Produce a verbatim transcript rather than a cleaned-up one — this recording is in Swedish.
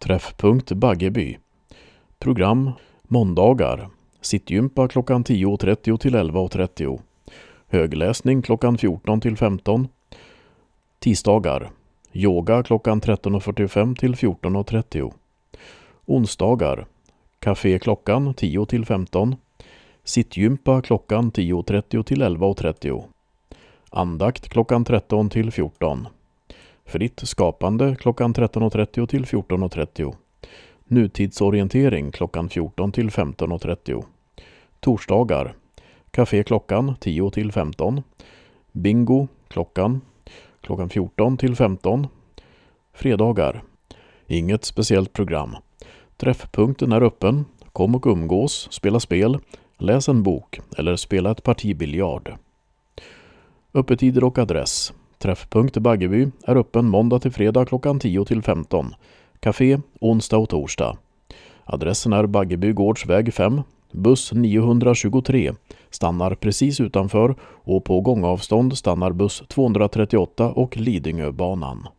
Träffpunkt Baggeby. Program måndagar. Sittgympa klockan tio trettio till elva trettio. Högläsning klockan fjorton till femton. Tisdagar. Yoga klockan tretton fyrtiofem till fjorton trettio. Onsdagar. Café klockan tio till femton. Sittgympa klockan tio trettio till elva trettio. Andakt klockan tretton till fjorton. Fritt skapande klockan tretton trettio till fjorton trettio. Nutidsorientering klockan fjorton till femton trettio. Torsdagar. Café klockan tio till femton. Bingo klockan klockan fjorton till femton. Fredagar. Inget speciellt program. Träffpunkten är öppen. Kom och umgås, spela spel, läs en bok eller spela ett parti biljard. Öppettider och adress. Träffpunkt Baggeby är öppen måndag till fredag klockan tio till femton. Café onsdag och torsdag. Adressen är Baggeby gårdsväg fem. Buss niohundratjugotre stannar precis utanför och på gångavstånd stannar buss tvåhundratrettioåtta och Lidingöbanan.